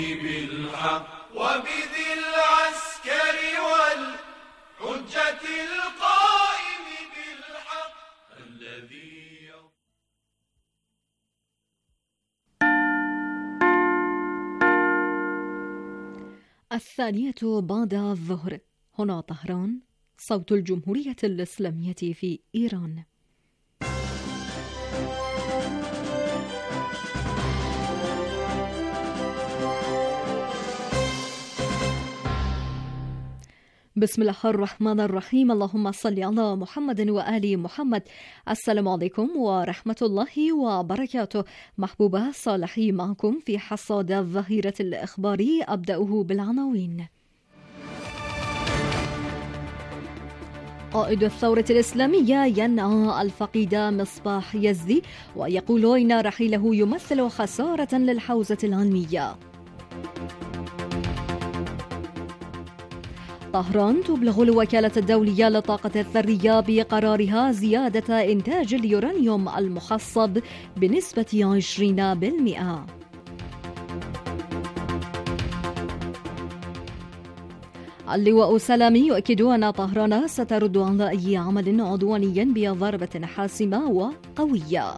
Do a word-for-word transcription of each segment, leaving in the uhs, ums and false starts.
بالحق وبذي العسكر والحجة القائم بالحق الذي الثانية بعد الظهر. هنا طهران، صوت الجمهورية الإسلامية في إيران. بسم الله الرحمن الرحيم. اللهم صل على محمد وآل محمد. السلام عليكم ورحمة الله وبركاته. محبوبة صالحي معكم في حصاد الظهيرة الإخباري. أبدأه بالعناوين. قائد الثورة الإسلامية ينعى الفقيد مصباح يزدي ويقول إن رحيله يمثل خسارة للحوزة العلمية. طهران تبلغ الوكالة الدولية للطاقة الذرية بقرارها زيادة إنتاج اليورانيوم المخصب بنسبة عشرين بالمئة. اللواء سلامي يؤكد أن طهران سترد على أي عمل عدواني بضربة حاسمة وقوية.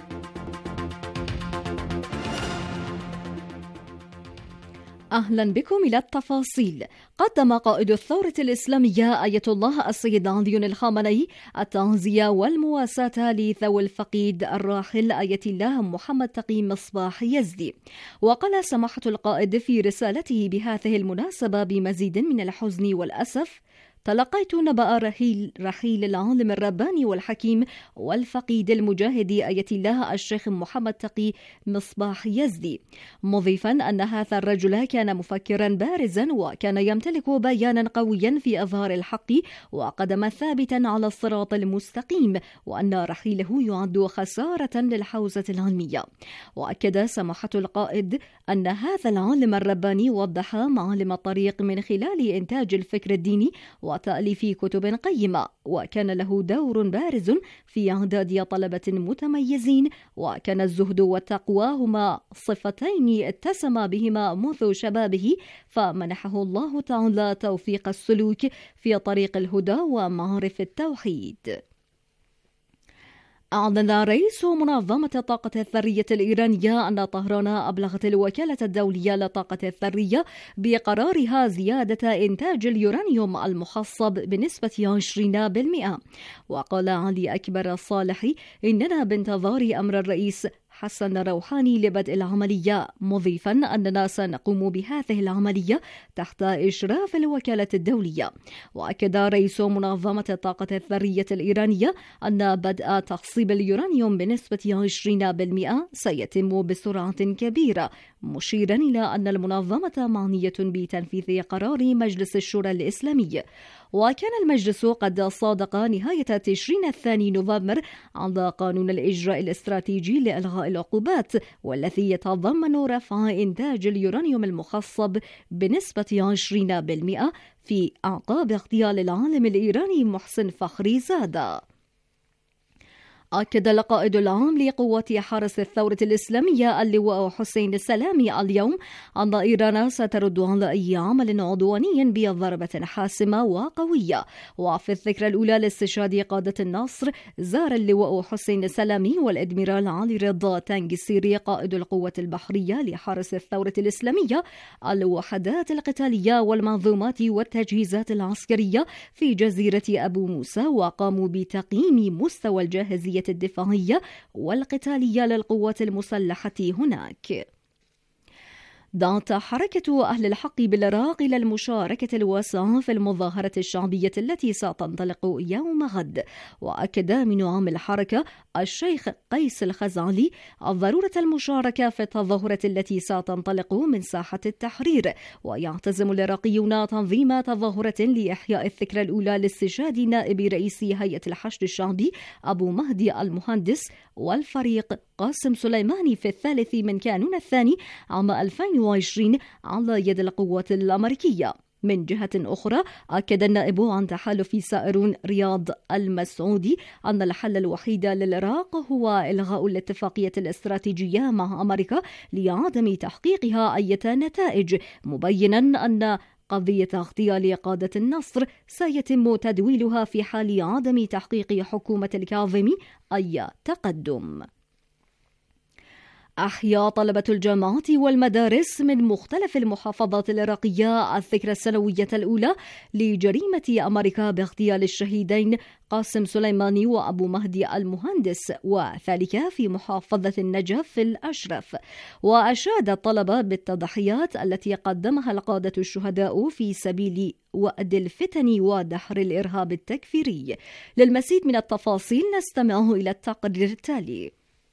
أهلا بكم إلى التفاصيل. قدم قائد الثورة الإسلامية آية الله السيد علي الخامنئي التعزية والمواساة لذوي الفقيد الراحل آية الله محمد تقي مصباح يزدي. وقال سماحة القائد في رسالته بهذه المناسبة بمزيد من الحزن والأسف: تلقيت نبأ رحيل, رحيل العالم الرباني والحكيم والفقيد المجاهد آية الله الشيخ محمد تقي مصباح يزدي، مضيفا أن هذا الرجل كان مفكرا بارزا وكان يمتلك بيانا قويا في إظهار الحق وقدما ثابتا على الصراط المستقيم، وأن رحيله يعد خسارة للحوزة العلمية. وأكد سماحة القائد أن هذا العالم الرباني وضح معالم الطريق من خلال إنتاج الفكر الديني وتأليف كتب قيمة، وكان له دور بارز في إعداد طلبة متميزين، وكان الزهد والتقوى هما صفتين اتسم بهما منذ شبابه، فمنحه الله تعالى توفيق السلوك في طريق الهدى ومعارف التوحيد. أعلن رئيس منظمة الطاقة الذرية الإيرانية أن طهران أبلغت الوكالة الدولية للطاقة الذرية بقرارها زيادة إنتاج اليورانيوم المخصب بنسبة عشرين بالمئة. وقال علي أكبر الصالحي: إننا بانتظار أمر الرئيس حسن روحاني لبدء العملية، مضيفا أننا سنقوم بهذه العملية تحت إشراف الوكالة الدولية. وأكد رئيس منظمة الطاقة الذرية الإيرانية أن بدء تخصيب اليورانيوم بنسبة عشرين بالمئة سيتم بسرعة كبيرة، مشيرا إلى أن المنظمة معنية بتنفيذ قرار مجلس الشورى الإسلامي. وكان المجلس قد صادق نهاية تشرين الثاني نوفمبر على قانون الإجراء الاستراتيجي لإلغاء العقوبات، والذي يتضمن رفع إنتاج اليورانيوم المخصب بنسبة عشرين بالمئة في أعقاب اغتيال العالم الإيراني محسن فخري زاد. أكد القائد العام لقوات حرس الثورة الإسلامية اللواء حسين السلامي اليوم أن إيران سترد على أي عمل عدواني بضربة حاسمة وقوية. وفي الذكرى الأولى لاستشهاد قادة النصر، زار اللواء حسين السلامي والأدميرال علي رضا تانجسيري قائد القوة البحرية لحرس الثورة الإسلامية الوحدات القتالية والمنظومات والتجهيزات العسكرية في جزيرة أبو موسى، وقاموا بتقييم مستوى الجاهزية الدفاعية والقتالية للقوات المسلحة هناك. دعت حركة أهل الحق بالعراق إلى المشاركة الواسعة في المظاهرة الشعبية التي ستنطلق يوم غد. وأكد من عام الحركة الشيخ قيس الخزعلي ضرورة المشاركة في التظاهرة التي ستنطلق من ساحة التحرير. ويعتزم العراقيون تنظيم تظاهرة لإحياء الذكرى الأولى لاستشهاد نائب رئيس هيئة الحشد الشعبي أبو مهدي المهندس والفريق قاسم سليماني في الثالث من كانون الثاني عام ألفين وعشرين على يد القوات الأمريكية. من جهة أخرى، أكد النائب عن تحالف سائرون رياض المسعودي أن الحل الوحيد للعراق هو إلغاء الاتفاقية الاستراتيجية مع أمريكا لعدم تحقيقها أي نتائج، مبينا أن قضية اغتيال قادة النصر سيتم تدويلها في حال عدم تحقيق حكومة الكاظمي أي تقدم. أحيا طلبة الجامعات والمدارس من مختلف المحافظات العراقية الذكرى السنوية الأولى لجريمة أمريكا باغتيال الشهيدين قاسم سليماني وأبو مهدي المهندس، وذلك في محافظة النجف الأشرف. وأشاد الطلبة بالتضحيات التي قدمها القادة الشهداء في سبيل وأد الفتن ودحر الإرهاب التكفيري. للمزيد من التفاصيل نستمع إلى التقرير التالي.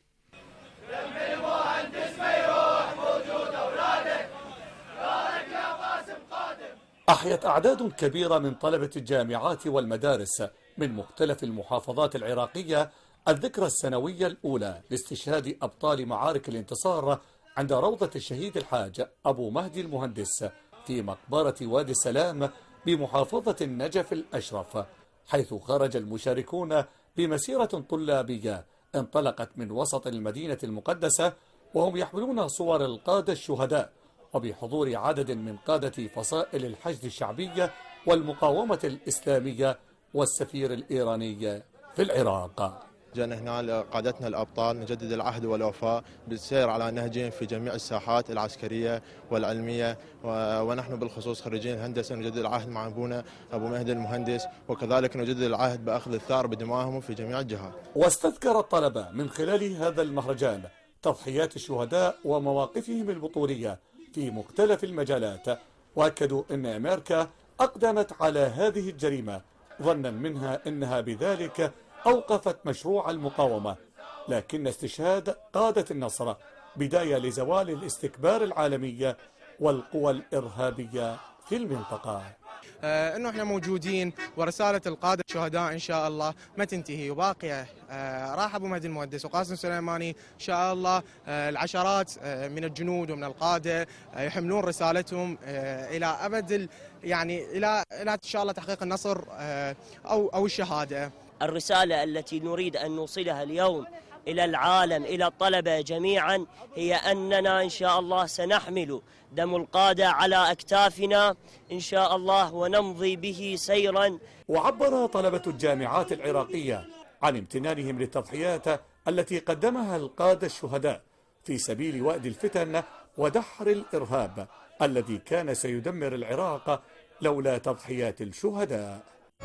أحيت أعداد كبيرة من طلبة الجامعات والمدارس من مختلف المحافظات العراقية الذكرى السنوية الأولى لاستشهاد أبطال معارك الانتصار عند روضة الشهيد الحاج أبو مهدي المهندس في مقبرة وادي السلام بمحافظة النجف الأشرف، حيث خرج المشاركون بمسيرة طلابية انطلقت من وسط المدينة المقدسة وهم يحملون صور القادة الشهداء، وبحضور عدد من قادة فصائل الحشد الشعبية والمقاومة الإسلامية والسفير الإيراني في العراق. جاءنا هنا قادتنا الأبطال نجدد العهد والوفاء بالسير على نهجهم في جميع الساحات العسكرية والعلمية، ونحن بالخصوص خريجين الهندسة نجدد العهد مع أبونا أبو مهدي المهندس، وكذلك نجدد العهد بأخذ الثار بدمائهم في جميع الجهات. واستذكر الطلبة من خلال هذا المهرجان تضحيات الشهداء ومواقفهم البطولية في مختلف المجالات، وأكدوا أن أمريكا أقدمت على هذه الجريمة ظنا منها أنها بذلك أوقفت مشروع المقاومة، لكن استشهاد قادة النصر بداية لزوال الاستكبار العالمي والقوى الإرهابية في المنطقة. آه انه احنا موجودين ورساله القاده الشهداء ان شاء الله ما تنتهي وباقيه. آه راح ابو مهدي المهندس وقاسم سليماني ان شاء الله آه العشرات آه من الجنود ومن القاده آه يحملون رسالتهم آه الى ابد، يعني الى الى ان شاء الله تحقيق النصر آه او او الشهاده. الرساله التي نريد ان نوصلها اليوم إلى العالم إلى الطلبة جميعا هي أننا إن شاء الله سنحمل دم القادة على أكتافنا إن شاء الله ونمضي به سيرا. وعبر طلبة الجامعات العراقية عن امتنانهم للتضحيات التي قدمها القادة الشهداء في سبيل وأد الفتن ودحر الإرهاب الذي كان سيدمر العراق لولا تضحيات الشهداء.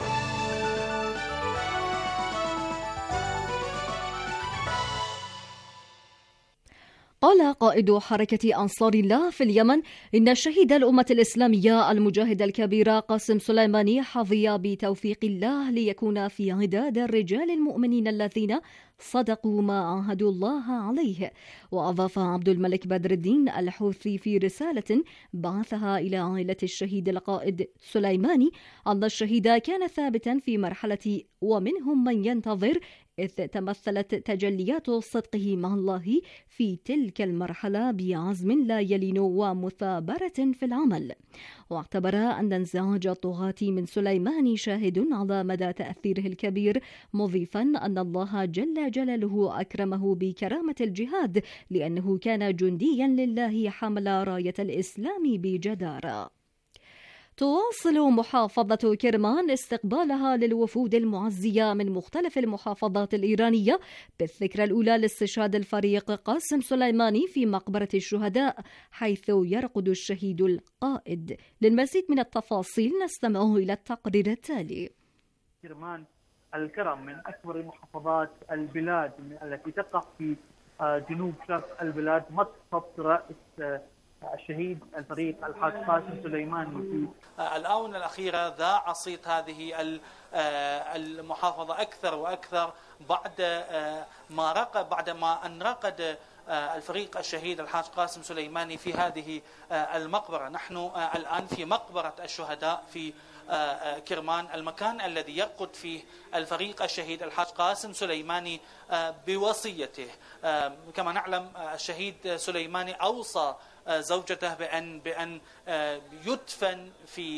قال قائد حركة أنصار الله في اليمن إن الشهيد الأمة الإسلامية المجاهد الكبير قاسم سليماني حظي بتوفيق الله ليكون في عداد الرجال المؤمنين الذين صدقوا ما عاهدوا الله عليه. وأضاف عبد الملك بدر الدين الحوثي في رسالة بعثها إلى عائلة الشهيد القائد سليماني أن الشهيد كان ثابتا في مرحلة ومنهم من ينتظر، إذ تمثلت تجليات صدقه مع الله في تلك المرحلة بعزم لا يلين ومثابرة في العمل. واعتبر أن انزعاج الطغاة من سليماني شاهد على مدى تأثيره الكبير، مضيفا أن الله جل جلاله أكرمه بكرامة الجهاد لأنه كان جنديا لله حمل راية الإسلام بجدارة. تواصل محافظة كرمان استقبالها للوفود المعزية من مختلف المحافظات الإيرانية بالذكرى الأولى لاستشهاد الفريق قاسم سليماني في مقبرة الشهداء، حيث يرقد الشهيد القائد. للمزيد من التفاصيل نستمع إلى التقرير التالي. كرمان الكرم من أكبر محافظات البلاد التي تقع في جنوب شرق البلاد، مصفت رأس الشهيد الفريق الحاج قاسم سليماني. في الآونة الأخيرة ذاع صيت هذه المحافظة أكثر وأكثر بعد ما رقد بعد ما أن رقد الفريق الشهيد الحاج قاسم سليماني في هذه المقبرة. نحن الآن في مقبرة الشهداء في كرمان، المكان الذي يرقد فيه الفريق الشهيد الحاج قاسم سليماني بوصيته. كما نعلم الشهيد سليماني أوصى زوجته بأن بأن يدفن في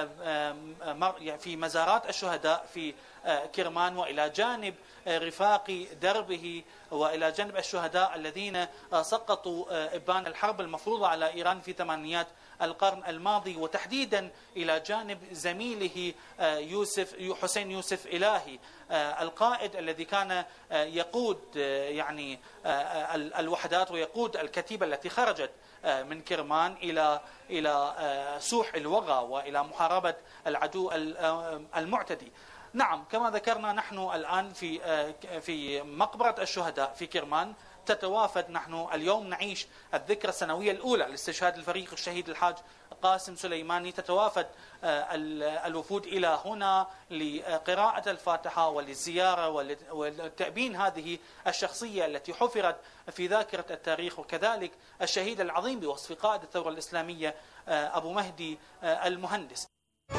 في مزارات الشهداء في كرمان، وإلى جانب رفاق دربه وإلى جانب الشهداء الذين سقطوا إبان الحرب المفروضة على إيران في ثمانينات القرن الماضي، وتحديدا إلى جانب زميله يوسف حسين يوسف إلهي القائد الذي كان يقود يعني الوحدات ويقود الكتيبة التي خرجت من كرمان إلى إلى سوح الوغى وإلى محاربة العدو المعتدي. نعم، كما ذكرنا نحن الآن في في مقبرة الشهداء في كرمان تتوافد. نحن اليوم نعيش الذكرى السنوية الأولى لاستشهاد الفريق الشهيد الحاج قاسم سليماني. تتوافد الوفود إلى هنا لقراءة الفاتحة وللزيارة ولتأبين هذه الشخصية التي حفرت في ذاكرة التاريخ، وكذلك الشهيد العظيم بوصف قائد الثورة الإسلامية أبو مهدي المهندس.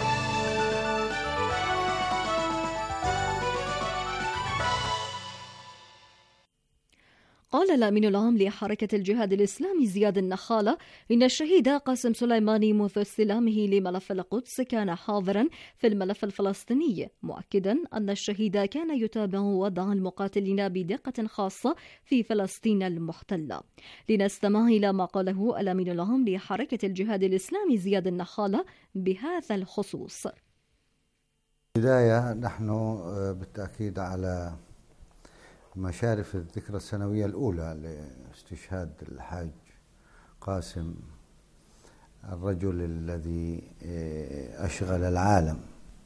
قال الأمين العام لحركة الجهاد الإسلامي زياد النخالة إن الشهيد قاسم سليماني منذ استلامه لملف القدس كان حاضرا في الملف الفلسطيني، مؤكدا أن الشهيد كان يتابع وضع المقاتلين بدقة خاصة في فلسطين المحتلة. لنستمع إلى ما قاله الأمين العام لحركة الجهاد الإسلامي زياد النخالة بهذا الخصوص. بداية نحن بالتأكيد على مشارف الذكرى السنوية الأولى لاستشهاد الحاج قاسم، الرجل الذي أشغل العالم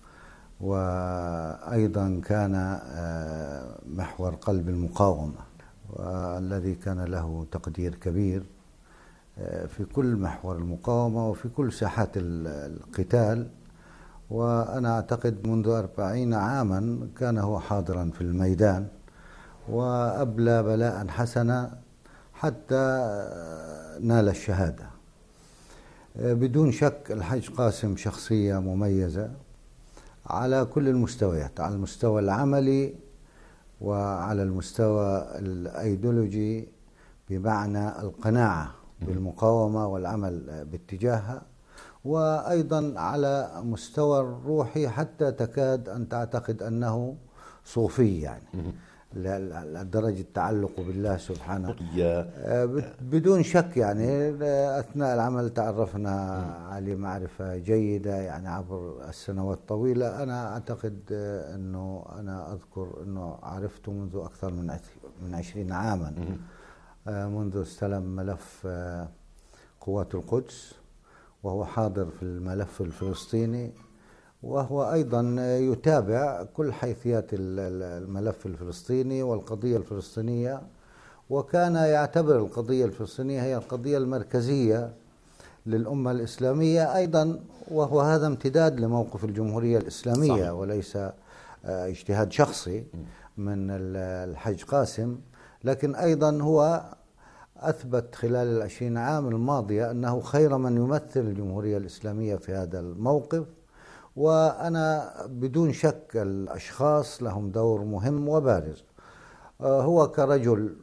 وأيضا كان محور قلب المقاومة، والذي كان له تقدير كبير في كل محور المقاومة وفي كل ساحات القتال. وأنا أعتقد منذ أربعين عاما كان هو حاضرا في الميدان وأبلى بلاء حسنا حتى نال الشهادة. بدون شك الحاج قاسم شخصية مميزة على كل المستويات، على المستوى العملي وعلى المستوى الأيديولوجي بمعنى القناعة بالمقاومة والعمل باتجاهها، وأيضا على مستوى الروحي حتى تكاد أن تعتقد أنه صوفي، يعني لدرجة تعلق بالله سبحانه. بدون شك يعني أثناء العمل تعرفنا عليه معرفة جيدة يعني عبر السنوات الطويلة. أنا أعتقد أنه أنا أذكر أنه عرفته منذ أكثر من من عشرين عاما، منذ استلم ملف قوات القدس وهو حاضر في الملف الفلسطيني، وهو أيضا يتابع كل حيثيات الملف الفلسطيني والقضية الفلسطينية، وكان يعتبر القضية الفلسطينية هي القضية المركزية للأمة الإسلامية أيضا، وهو هذا امتداد لموقف الجمهورية الإسلامية. صحيح. وليس اجتهاد شخصي من الحاج قاسم، لكن أيضا هو أثبت خلال العشرين عام الماضية أنه خير من يمثل الجمهورية الإسلامية في هذا الموقف. وأنا بدون شك الأشخاص لهم دور مهم وبارز. هو كرجل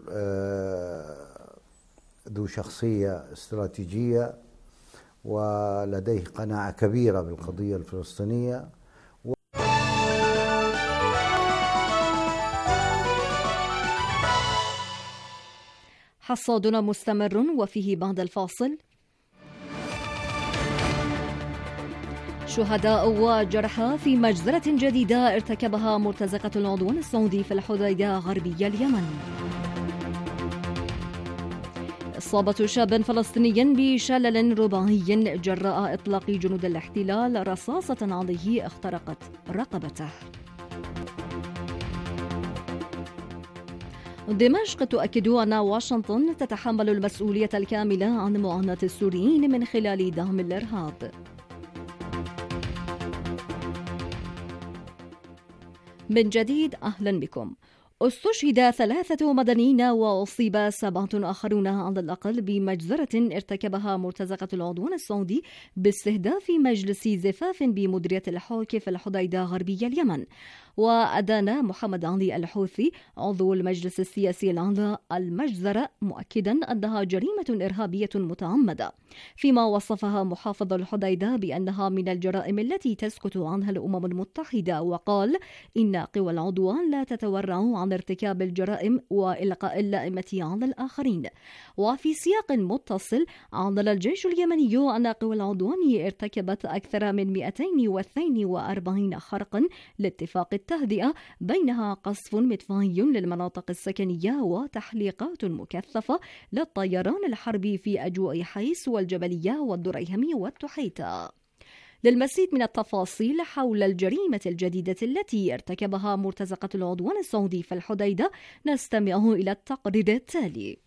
ذو شخصية استراتيجية ولديه قناعة كبيرة بالقضية الفلسطينية. حصادنا مستمر وفيه بعد الفاصل. شهداء وجرحى في مجزرة جديدة ارتكبها مرتزقة العدوان السعودي في الحديدة غربي اليمن. إصابة شاب فلسطيني بشلل رباعي جراء إطلاق جنود الاحتلال رصاصة عليه اخترقت رقبته. دمشق تؤكد أن واشنطن تتحمل المسؤولية الكاملة عن معاناة السوريين من خلال دعم الإرهاب. من جديد أهلا بكم. استشهد ثلاثة مدنيين وأصيب سبعة آخرون على الأقل بمجزرة ارتكبها مرتزقة العدوان السعودي باستهداف مجلس زفاف بمديرية الحوك في الحديدة غربي اليمن. وأدان محمد علي الحوثي عضو المجلس السياسي الأعلى المجزرة مؤكدا أنها جريمة إرهابية متعمدة، فيما وصفها محافظ الحديدة بأنها من الجرائم التي تسكت عنها الأمم المتحدة، وقال إن قوى العدوان لا تتورع عن ارتكاب الجرائم وإلقاء اللائمة على الآخرين. وفي سياق متصل أعلن الجيش اليمني أن قوى العدوان ارتكبت أكثر من مئتين واثنين وأربعين خرقا لاتفاق التهدئة، بينها قصف مدفعي للمناطق السكنية وتحليقات مكثفة للطيران الحربي في أجواء حيس والجبلية والدريهم والتحيتة. للمزيد من التفاصيل حول الجريمة الجديدة التي ارتكبها مرتزقة العدوان السعودي في الحديدة نستمع إلى التقرير التالي.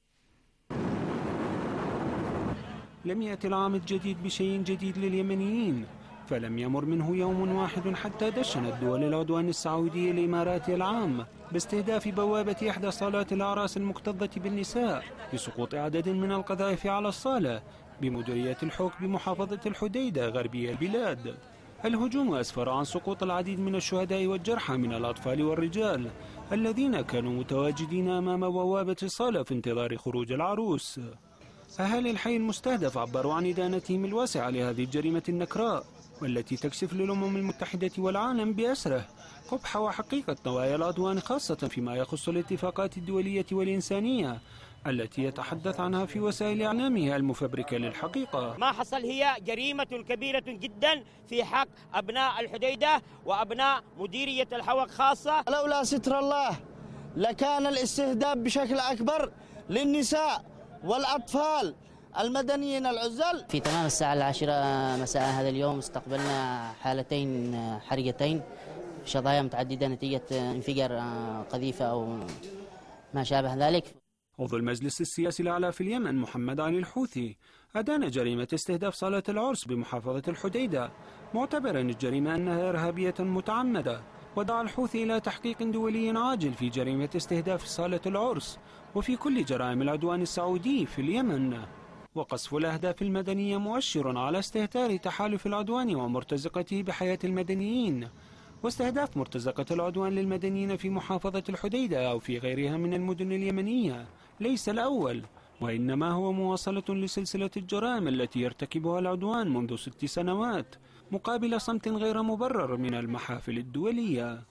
لم يأتي العام الجديد بشيء جديد لليمنيين، فلم يمر منه يوم واحد حتى دشنت دول العدوان السعودي الإماراتي العام باستهداف بوابة إحدى صالات الأعراس المكتظة بالنساء بسقوط عدد من القذائف على الصالة بمديرية الحوك بمحافظة الحديدة غربية البلاد. الهجوم أسفر عن سقوط العديد من الشهداء والجرحى من الأطفال والرجال الذين كانوا متواجدين أمام بوابة الصالة في انتظار خروج العروس. أهالي الحي المستهدف عبروا عن إدانتهم الواسعة لهذه الجريمة النكراء، والتي تكشف للأمم المتحدة والعالم بأسره قبح وحقيقة نوايا العدوان، خاصة فيما يخص الاتفاقات الدولية والإنسانية التي يتحدث عنها في وسائل إعلامها المفبركة للحقيقة. ما حصل هي جريمة كبيرة جدا في حق أبناء الحديدة وأبناء مديرية الحوك خاصة. لولا ستر الله لكان الاستهداف بشكل أكبر للنساء والأطفال المدنيين العزل. في تمام الساعة العاشرة مساء هذا اليوم استقبلنا حالتين حرجتين شظايا متعددة نتيجة انفجار قذيفة أو ما شابه ذلك. عضو المجلس السياسي الأعلى في اليمن محمد علي الحوثي أدان جريمة استهداف صالة العرس بمحافظة الحديدة، معتبرا الجريمة أنها إرهابية متعمدة، ودعا الحوثي إلى تحقيق دولي عاجل في جريمة استهداف صالة العرس وفي كل جرائم العدوان السعودي في اليمن. وقصف الأهداف المدنية مؤشر على استهتار تحالف العدوان ومرتزقته بحياة المدنيين، واستهداف مرتزقة العدوان للمدنيين في محافظة الحديدة أو في غيرها من المدن اليمنية ليس الأول، وإنما هو مواصلة لسلسلة الجرائم التي يرتكبها العدوان منذ ست سنوات مقابل صمت غير مبرر من المحافل الدولية.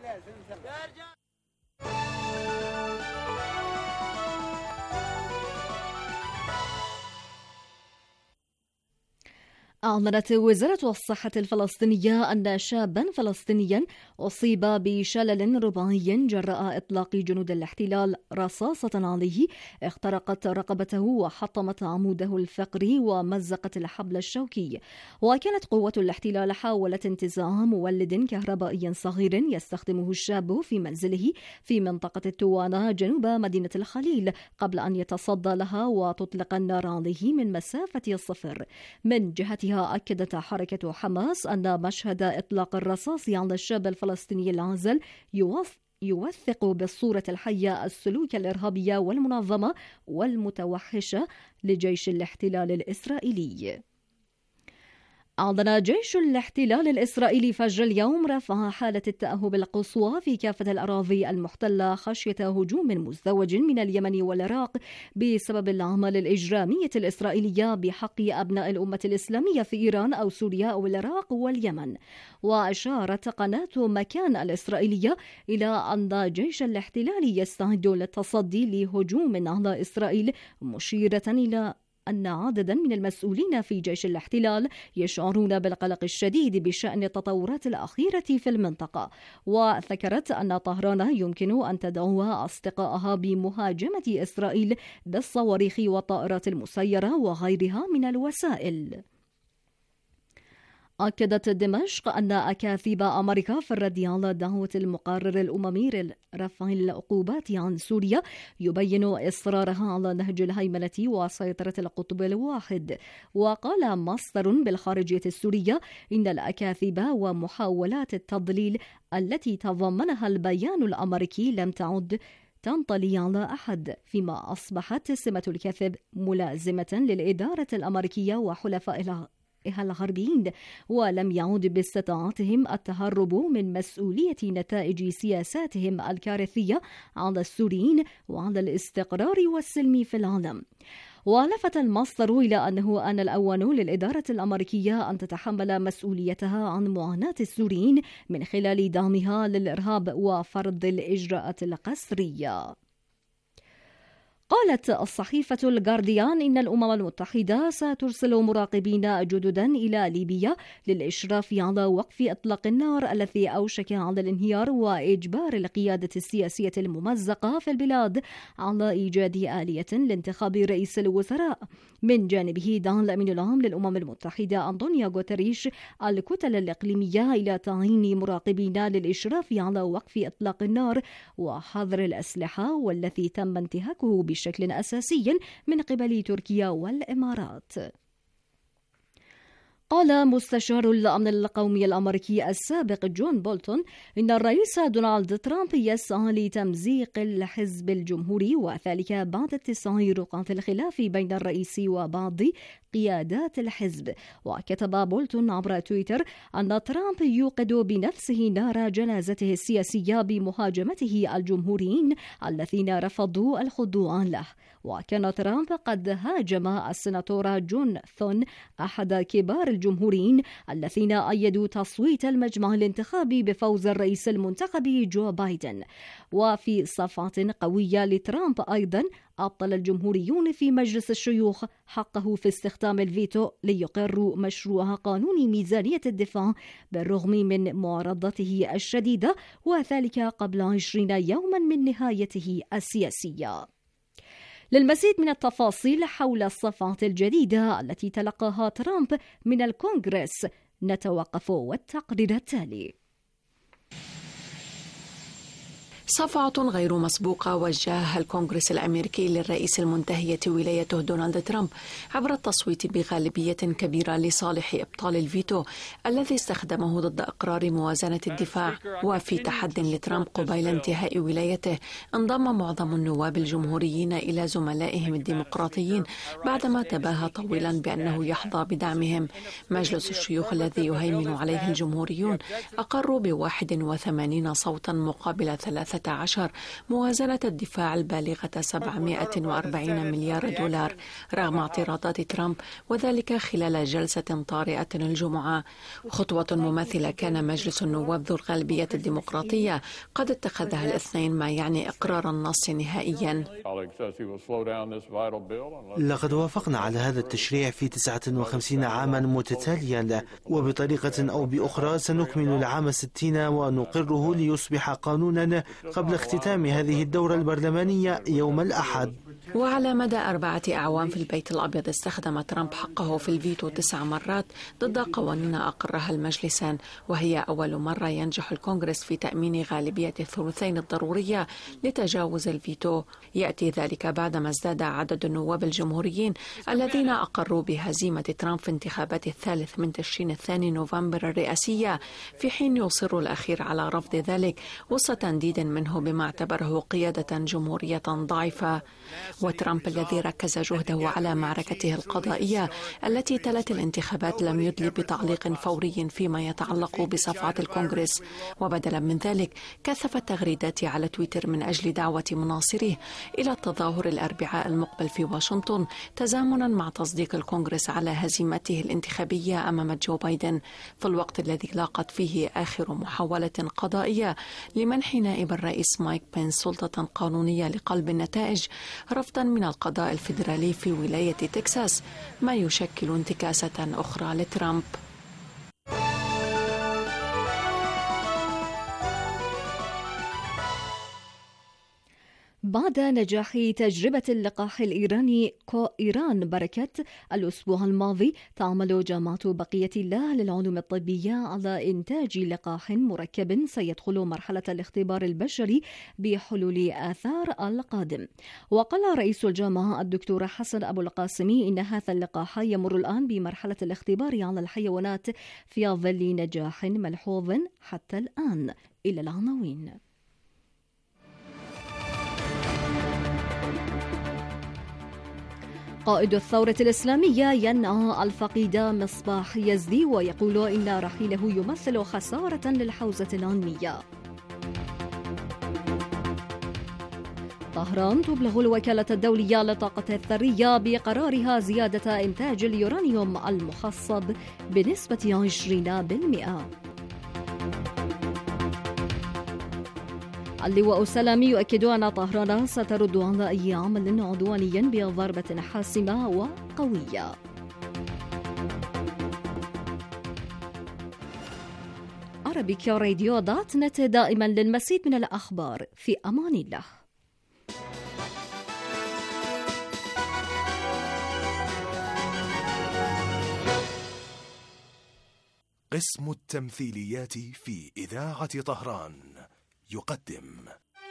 أعلنت وزارة الصحة الفلسطينية أن شابا فلسطينيا أصيب بشلل رباعي جراء إطلاق جنود الاحتلال رصاصة عليه اخترقت رقبته وحطمت عموده الفقري ومزقت الحبل الشوكي. وكانت قوة الاحتلال حاولت انتزاع مولد كهربائي صغير يستخدمه الشاب في منزله في منطقة التوانة جنوب مدينة الخليل قبل أن يتصدى لها وتطلق النار عليه من مسافة الصفر. من جهتها أكدت حركة حماس أن مشهد إطلاق الرصاص على الشاب الفلسطيني العازل يوثق بالصورة الحية السلوك الإرهابي والمنظمة والمتوحشة لجيش الاحتلال الإسرائيلي. أعلن جيش الاحتلال الإسرائيلي فجر اليوم رفع حالة التأهب القصوى في كافة الأراضي المحتلة خشية هجوم مزدوج من اليمن والعراق بسبب الأعمال الإجرامية الإسرائيلية بحق أبناء الأمة الإسلامية في إيران أو سوريا أو العراق واليمن. وأشارت قناة مكان الإسرائيلية إلى أن جيش الاحتلال يستعد للتصدي لهجوم على إسرائيل، مشيرة إلى أن عددا من المسؤولين في جيش الاحتلال يشعرون بالقلق الشديد بشأن التطورات الأخيرة في المنطقة. وذكرت أن طهران يمكن أن تدعو أصدقائها بمهاجمة إسرائيل بالصواريخ والطائرات المسيرة وغيرها من الوسائل. أكدت دمشق أن أكاذيب أمريكا في الرد على دعوة المقرر الأممي لرفع العقوبات عن سوريا يبين إصرارها على نهج الهيمنة وسيطرة القطب الواحد. وقال مصدر بالخارجية السورية إن الأكاذيب ومحاولات التضليل التي تضمنها البيان الأمريكي لم تعد تنطلي على أحد، فيما أصبحت سمة الكذب ملازمة للإدارة الأمريكية وحلفائها أعدائها الغربيين، ولم يعد باستطاعتهم التهرب من مسؤولية نتائج سياساتهم الكارثية على السوريين وعلى الاستقرار والسلم في العالم. ولفت المصدر إلى أنه آن الأوان للإدارة الأمريكية أن تتحمل مسؤوليتها عن معاناة السوريين من خلال دعمها للإرهاب وفرض الإجراءات القسرية. قالت الصحيفة الجارديان إن الأمم المتحدة سترسل مراقبين جددا إلى ليبيا للإشراف على وقف إطلاق النار الذي أوشك على الانهيار، وإجبار القيادة السياسية الممزقة في البلاد على إيجاد آلية لانتخاب رئيس الوزراء. من جانبه دعا الأمين العام للأمم المتحدة أنطونيو غوتريش الكتل الإقليمية إلى تعيين مراقبين للإشراف على وقف إطلاق النار وحظر الأسلحة، والذي تم انتهاكه بشكل أساسي من قبل تركيا والإمارات. قال مستشار الأمن القومي الأمريكي السابق جون بولتون إن الرئيس دونالد ترامب يسعى لتمزيق الحزب الجمهوري، وذلك بعد اتساع رقعة الخلاف بين الرئيس وبعض قيادات الحزب. وكتب بولتون عبر تويتر أن ترامب يوقد بنفسه نار جنازته السياسية بمهاجمته الجمهوريين الذين رفضوا الخضوع له. وكان ترامب قد هاجم السناتور جون ثون أحد كبار الجمهوريين الذين أيدوا تصويت المجمع الانتخابي بفوز الرئيس المنتخب جو بايدن. وفي صفعة قوية لترامب أيضا أبطل الجمهوريون في مجلس الشيوخ حقه في استخدام الفيتو ليقروا مشروع قانون ميزانية الدفاع بالرغم من معارضته الشديدة، وذلك قبل عشرين يوما من نهايته السياسية. للمزيد من التفاصيل حول الصفعة الجديدة التي تلقاها ترامب من الكونغرس نتوقف والتقرير التالي. صفعة غير مسبوقة وجهها الكونغرس الأمريكي للرئيس المنتهية ولايته دونالد ترامب عبر التصويت بغالبية كبيرة لصالح إبطال الفيتو الذي استخدمه ضد إقرار موازنة الدفاع. وفي تحد لترامب قبيل انتهاء ولايته انضم معظم النواب الجمهوريين إلى زملائهم الديمقراطيين بعدما تباهى طويلا بأنه يحظى بدعمهم. مجلس الشيوخ الذي يهيمن عليه الجمهوريون أقروا بواحد وثمانين صوتا مقابل ثلاثة عشر موازنة الدفاع البالغة سبعمائة وأربعين مليار دولار رغم اعتراضات ترامب، وذلك خلال جلسة طارئة الجمعة. خطوة مماثلة كان مجلس النواب ذو الغالبية الديمقراطية قد اتخذها الاثنين، ما يعني إقرار النص نهائيا. لقد وافقنا على هذا التشريع في تسعة وخمسين عاما متتاليا، وبطريقة أو بأخرى سنكمل العام ستين ونقره ليصبح قانونا قبل اختتام هذه الدورة البرلمانية يوم الأحد. وعلى مدى أربعة أعوام في البيت الأبيض استخدم ترامب حقه في الفيتو تسع مرات ضد قوانين أقرها المجلسان، وهي أول مرة ينجح الكونغرس في تأمين غالبية الثلثين الضرورية لتجاوز الفيتو. يأتي ذلك بعدما ازداد عدد النواب الجمهوريين الذين أقروا بهزيمة ترامب في انتخابات الثالث من تشرين الثاني نوفمبر الرئاسية، في حين يصر الأخير على رفض ذلك وسط تنديد منه بما اعتبره قيادة جمهورية ضعيفة. وترامب الذي ركز جهده على معركته القضائية التي تلت الانتخابات لم يدلي بتعليق فوري فيما يتعلق بصفعة الكونغرس، وبدلا من ذلك كثف التغريدات على تويتر من أجل دعوة مناصريه إلى التظاهر الأربعاء المقبل في واشنطن تزامنا مع تصديق الكونغرس على هزيمته الانتخابية أمام جو بايدن، في الوقت الذي لاقت فيه آخر محاولة قضائية لمنح نائب الرئيس مايك بينس سلطة قانونية لقلب النتائج رفضا من القضاء الفيدرالي في ولاية تكساس، ما يشكل انتكاسة أخرى لترامب. بعد نجاح تجربة اللقاح الإيراني كو إيران بركت الأسبوع الماضي، تعمل جامعة بقية الله للعلوم الطبية على إنتاج لقاح مركب سيدخل مرحلة الاختبار البشري بحلول آثار القادم. وقال رئيس الجامعة الدكتور حسن أبو القاسمي إن هذا اللقاح يمر الآن بمرحلة الاختبار على الحيوانات في ظل نجاح ملحوظ حتى الآن. إلى العناوين. قائد الثورة الإسلامية ينعى الفقيد مصباح يزدي ويقول إن رحيله يمثل خسارة للحوزة العلمية. طهران تبلغ الوكالة الدولية للطاقة الذرية بقرارها زيادة إنتاج اليورانيوم المخصب بنسبة عشرين بالمئة. اللواء السلامي يؤكد أن طهران سترد على أي عمل عدواني بضربة حاسمة وقوية. عربيك راديو دوت نت دائما للمزيد من الأخبار. في أمان الله. قسم التمثيليات في إذاعة طهران يقدم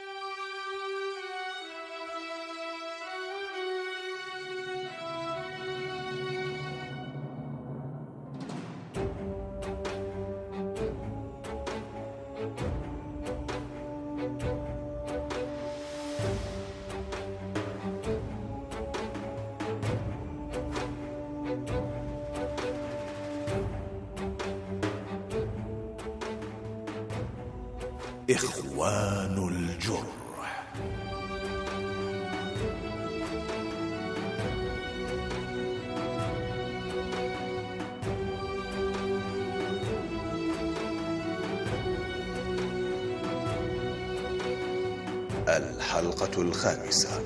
إخوان الجرح. الحلقة الخامسة.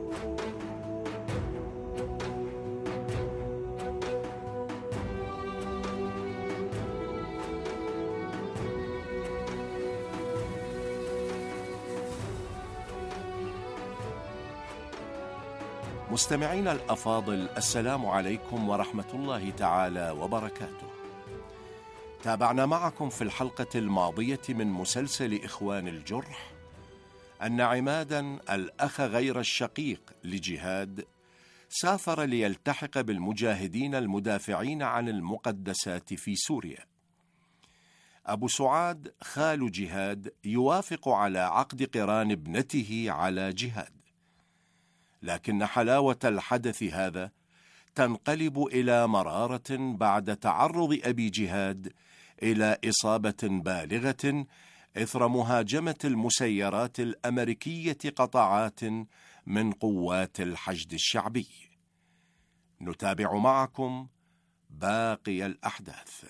مستمعينا الأفاضل، السلام عليكم ورحمة الله تعالى وبركاته. تابعنا معكم في الحلقة الماضية من مسلسل إخوان الجرح أن عمادا الأخ غير الشقيق لجهاد سافر ليلتحق بالمجاهدين المدافعين عن المقدسات في سوريا. أبو سعاد خال جهاد يوافق على عقد قران ابنته على جهاد، لكن حلاوة الحدث هذا تنقلب إلى مرارة بعد تعرض أبي جهاد إلى إصابة بالغة إثر مهاجمة المسيرات الأمريكية قطاعات من قوات الحشد الشعبي. نتابع معكم باقي الأحداث.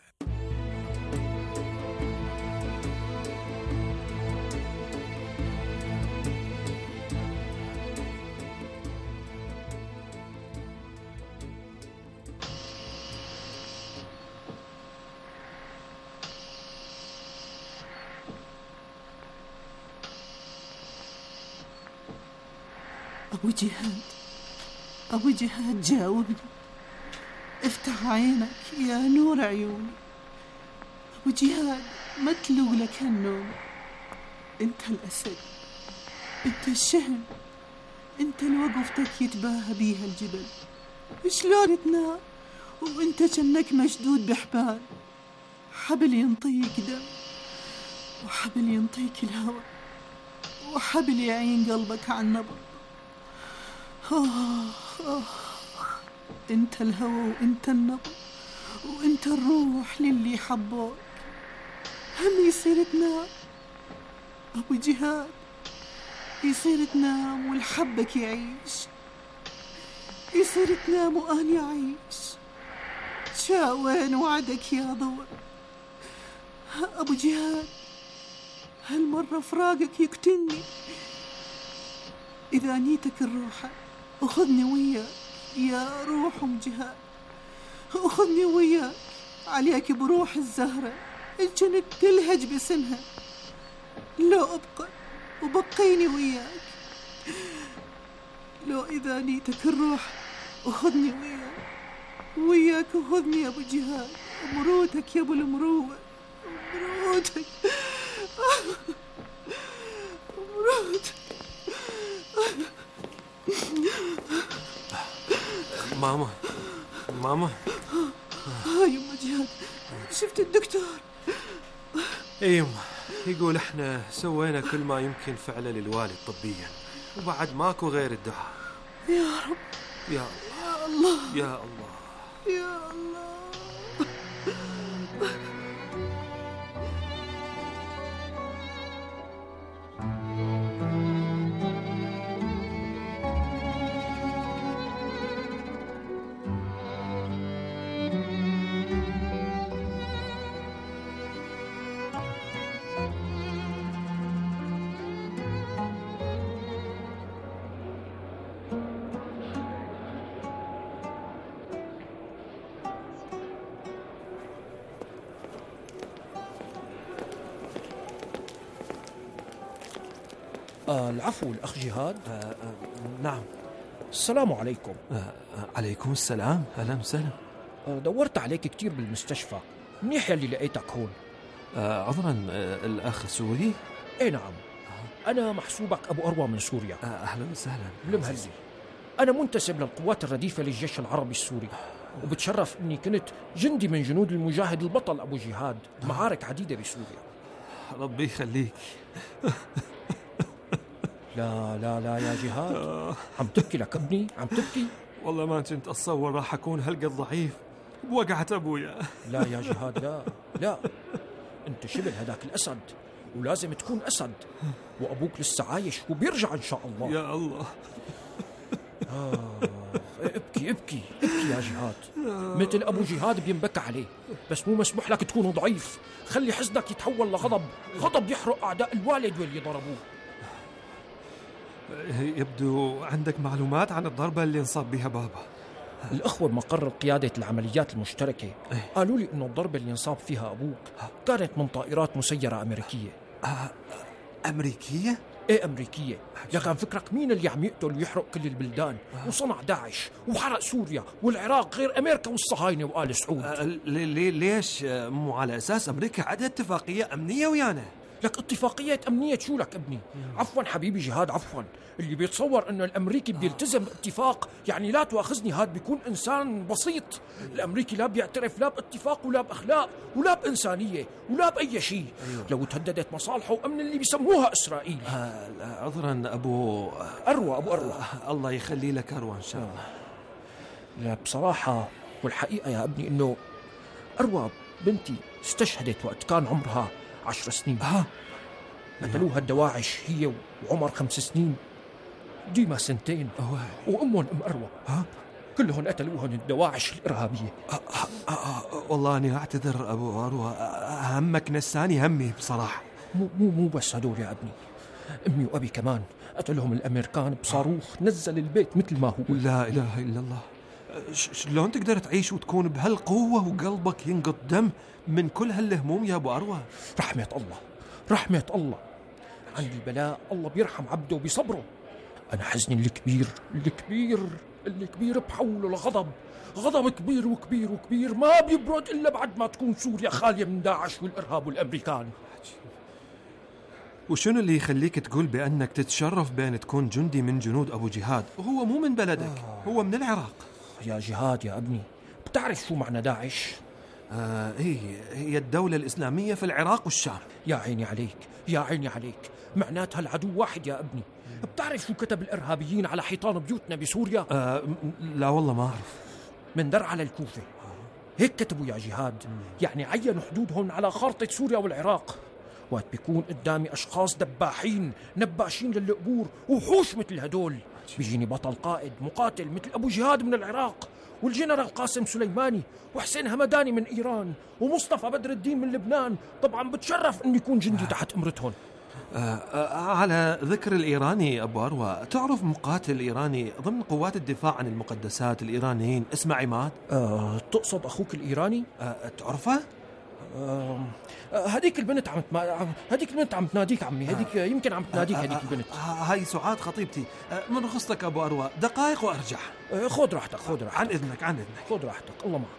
أبو جهاد، أبو جهاد جاوبني، افتح عينك يا نور عيوني. أبو جهاد ما تلوق لك هالنوم، انت الأسد، انت الشهم، انت اللي وقفتك يتباهى بيها الجبل. شلون تنام وانت جنك مشدود بحبال، حبل ينطيك دم وحبل ينطيك الهوى وحبل يعين قلبك عن نبض. آه آه انت الهوى وانت النبض وانت الروح للي حبوك. هم يصير تنام أبو جهاد، يصير تنام والحبك يعيش، يصير تنام وأني أعيش. شا وين وعدك يا ضوء أبو جهاد؟ هالمرة فراقك يقتلني. إذا نيتك الروحة أخذني وياك يا روح أم جهاد، أخذني وياك عليك بروح الزهرة الجنت تلهج بسنها. لو أبقى وبقيني وياك، لو إذا نيتك الروح أخذني وياك، وياك أخذني يا أبو جهاد. مروتك يا أبو المروة، مروتك مروتك. ماما ماما هاي يما جهاد، شفت الدكتور؟ اي يما، يقول احنا سوينا كل ما يمكن فعله للوالد طبيا، وبعد ماكو غير الدعاء. يا رب يا يا الله يا الله يا الله. آه العفو الأخ جهاد. آه آه نعم. السلام عليكم. آه آه عليكم السلام، أهلا وسهلا. آه دورت عليك كتير بالمستشفى، منيح يلي لقيتك هون. آه عذرا آه الأخ سوري؟ ايه نعم، أنا محسوبك أبو أروى من سوريا. آه أهلا وسهلا. بالمهلي. أنا منتسب للقوات الرديفة للجيش العربي السوري، وبتشرف أني كنت جندي من جنود المجاهد البطل أبو جهاد معارك عديدة بسوريا. ربي يخليك. لا لا لا يا جهاد، عم تبكي لك ابني؟ عم تبكي؟ والله ما كنت أتصور راح أكون هالقد ضعيف بوقعة أبويا. لا يا جهاد، لا لا، أنت شبل هداك الأسد، ولازم تكون أسد، وأبوك لسه عايش وبيرجع إن شاء الله. يا الله. آه ابكي ابكي ابكي يا جهاد، مثل أبو جهاد بينبكى عليه، بس مو مسموح لك تكون ضعيف. خلي حزنك يتحول لغضب، غضب يحرق أعداء الوالد واللي ضربوه. يبدو عندك معلومات عن الضربة اللي انصاب بها بابا. الأخوة بمقر قيادة العمليات المشتركة قالوا لي إنه الضربة اللي انصاب فيها أبوك كانت من طائرات مسيرة أمريكية. آه أمريكية؟ إيه أمريكية. لكن فكرك مين اللي عم يقتل ويحرق كل البلدان وصنع داعش وحرق سوريا والعراق غير أمريكا والصهاينة وآل سعود؟ آه لي ليش مو على أساس أمريكا عندها اتفاقية أمنية ويانا؟ لك اتفاقية أمنية شو لك ابني؟ عفوا حبيبي جهاد، عفوا. اللي بيتصور انه الامريكي بيلتزم باتفاق يعني لا تواخذني، هاد بيكون انسان بسيط. الامريكي لا بيعترف لا باتفاق ولا باخلاق ولا بانسانيه ولا باي شيء. أيوة. لو تهددت مصالحه وامن اللي بيسموها اسرائيل. آه عذرا ابو اروى ابو اروى. آه الله يخلي لك اروى ان شاء الله. لا بصراحه والحقيقه يا ابني انه اروى بنتي استشهدت وقت كان عمرها عشر سنين. ها قتلوها الدواعش هي وعمر خمس سنين، ديما سنتين، وأمهم أم أروى. ها؟ كلهم قتلوهم الدواعش الإرهابية. أه أه أه والله أنا أعتذر أبو أروى، همك نساني همي بصراحة. مو مو مو بس هدول يا ابني، أمي وأبي كمان قتلهم الأمريكان بصاروخ نزل البيت مثل ما هو. لا إله إلا الله. شلون تقدر تعيش وتكون بهالقوة وقلبك ينقط دم من كل هالهموم يا أبو أروى؟ رحمة الله، رحمة الله. عند البلاء الله بيرحم عبده وبيصبره. أنا حزني الكبير الكبير الكبير بحوله لغضب، غضب كبير وكبير وكبير ما بيبرد إلا بعد ما تكون سوريا خالية من داعش والإرهاب والأمريكان. وشنو اللي يخليك تقول بأنك تتشرف بأن تكون جندي من جنود أبو جهاد؟ هو مو من بلدك، آه. هو من العراق. يا جهاد يا ابني، بتعرف شو معنى داعش؟ آه هي هي الدولة الإسلامية في العراق والشام. يا عيني عليك يا عيني عليك، معناتها العدو واحد يا ابني. بتعرف شو كتب الإرهابيين على حيطان بيوتنا بسوريا؟ آه لا والله ما أعرف. من درعا للكوفة هيك كتبوا يا جهاد. يعني عينوا حدودهم على خارطة سوريا والعراق. وقت بيكون قدامي أشخاص دباحين نباشين للقبور وحوش مثل هدول، بيجيني بطل قائد مقاتل مثل أبو جهاد من العراق، والجنرال قاسم سليماني، وحسين همداني من إيران، ومصطفى بدر الدين من لبنان. طبعا بتشرف أن يكون جندي تحت أمرتهم. آه آه على ذكر الإيراني أبو أروى، تعرف مقاتل إيراني ضمن قوات الدفاع عن المقدسات الإيرانيين اسمه عماد؟ آه تقصد أخوك الإيراني؟ آه تعرفه؟ آه هذيك البنت عم هذيك البنت عم تناديك عمي، هذيك يمكن عم تناديك هذيك البنت. هاي سعاد خطيبتي. من رخصتك أبو أروى دقائق وأرجع. خذ راحتك خذ راحتك. عن إذنك عن إذنك. خذ راحتك، الله معك.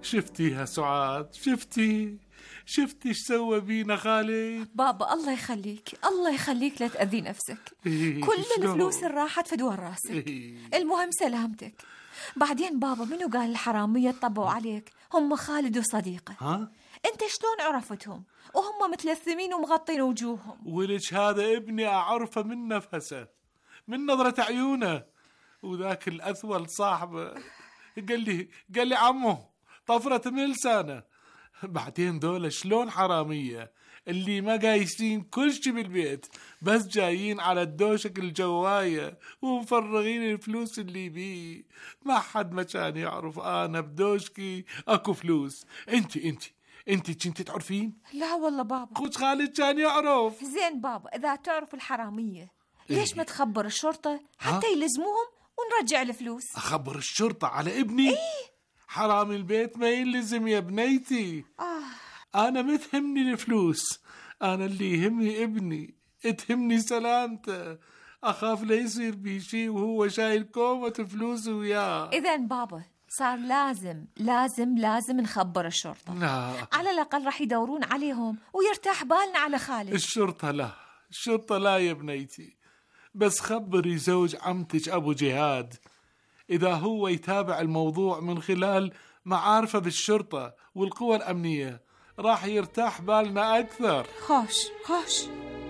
شفتي يا سعاد؟ شفتي شفتي ايش سوى بينا خالد؟ بابا الله يخليك الله يخليك لا تأذي نفسك. إيه كل شلون؟ الفلوس اللي راحت فدوى راسك. إيه. المهم سلامتك. بعدين بابا منو قال الحرامية طبوا عليك؟ هم خالد وصديقه. ها؟ انت شلون عرفتهم وهم متلثمين ومغطين وجوههم؟ ولش هذا ابني أعرفه من نفسه، من نظرة عيونه. وذاك الأثول صاحبه قال لي قال لي عمو طفرت من لسانه. بعدين دول شلون حرامية اللي ما قايسين كل شي بالبيت، بس جايين على الدوشك الجواية ومفرغين الفلوس اللي بيه. ما حد ما كان يعرف أنا بدوشكي أكو فلوس. انتي انتي انتي كنتي تعرفين؟ لا والله بابا. خوش خالد كان يعرف. زين بابا إذا تعرف الحرامية ليش ما تخبر الشرطة حتى ها؟ يلزموهم ونرجع الفلوس؟ أخبر الشرطة على ابني؟ إيه؟ حرام البيت ما يلزم يا بنيتي. آه. أنا ما تهمني الفلوس، أنا اللي يهمني ابني، تهمني سلامته. أخاف لا يصير بي شي وهو شايل كومة فلوس وياه. إذن بابا صار لازم لازم لازم نخبر الشرطة. لا على الأقل راح يدورون عليهم ويرتاح بالنا على خالد. الشرطة لا، الشرطة لا يا بنيتي، بس خبري زوج عمتك أبو جهاد إذا هو يتابع الموضوع من خلال معارفه بالشرطة والقوى الأمنية راح يرتاح بالنا أكثر. خوش خوش.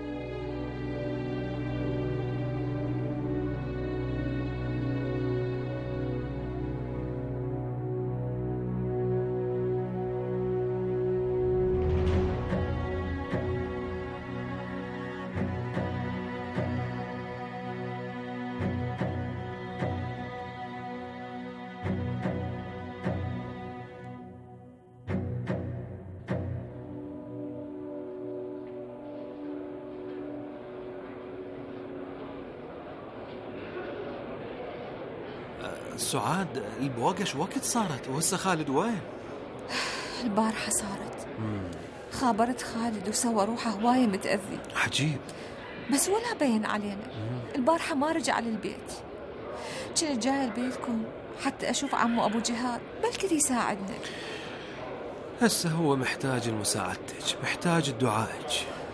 سعاد البوقش وقت صارت وهسه خالد وين؟ البارحة صارت. خابرت خالد وسوى روحه هواية متأذي. عجيب. بس ولا بين علينا. البارحة ما رجع للبيت. كنت جاية لبيتكم حتى أشوف عمو أبو جهاد بلكي يساعدنا. هسه هو محتاج مساعدتك، محتاج دعائك.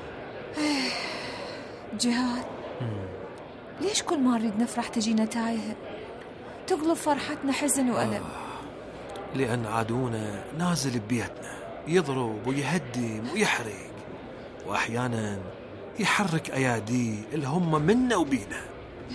جهاد ليش كل ما نريد نفرح تجينا تايهة تقلب فرحتنا حزن وألم؟ لأن عدونا نازل ببيتنا يضرب ويهدم ويحرق، وأحيانا يحرك أياديه اللي هم منا وبينا.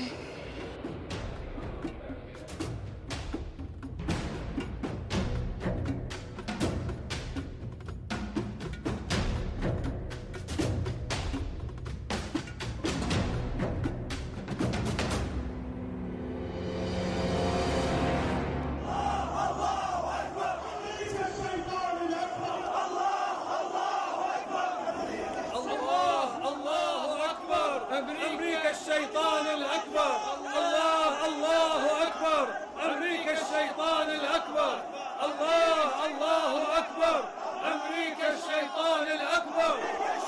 الشيطان الأكبر. الله الله أكبر. أمريكا الشيطان الأكبر. الله الله أكبر. أمريكا الشيطان الأكبر.